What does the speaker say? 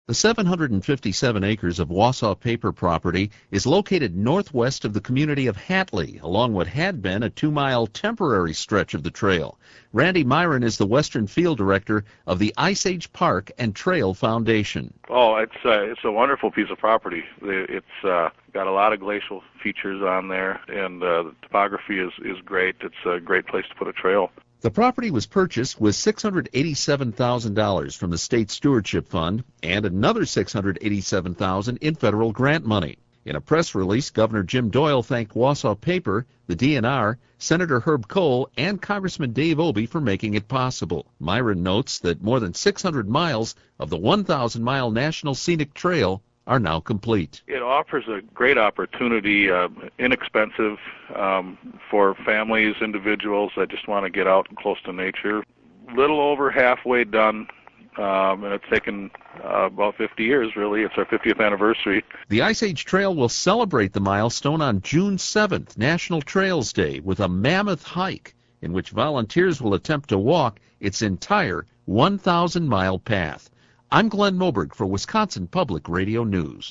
The 757 acres of Wausau Paper property is located northwest of the community of Hatley, along what had been a 2-mile temporary stretch of the trail. Randy Myron is the Western Field Director of the Ice Age Park and Trail Foundation. Oh, it's a wonderful piece of property. It's got a lot of glacial features on there, and the topography is great. It's a great place to put a trail. The property was purchased with $687,000 from the State Stewardship Fund and another $687,000 in federal grant money. In a press release, Governor Jim Doyle thanked Wausau Paper, the DNR, Senator Herb Kohl, and Congressman Dave Obey for making it possible. Myron notes that more than 600 miles of the 1,000-mile National Scenic Trail are now complete. It offers a great opportunity, inexpensive for families, individuals that just want to get out and close to nature. Little over halfway done, and it's taken about 50 years, really. It's our 50th anniversary. The Ice Age Trail will celebrate the milestone on June 7th, National Trails Day, with a mammoth hike in which volunteers will attempt to walk its entire 1,000-mile path. I'm Glenn Moberg for Wisconsin Public Radio News.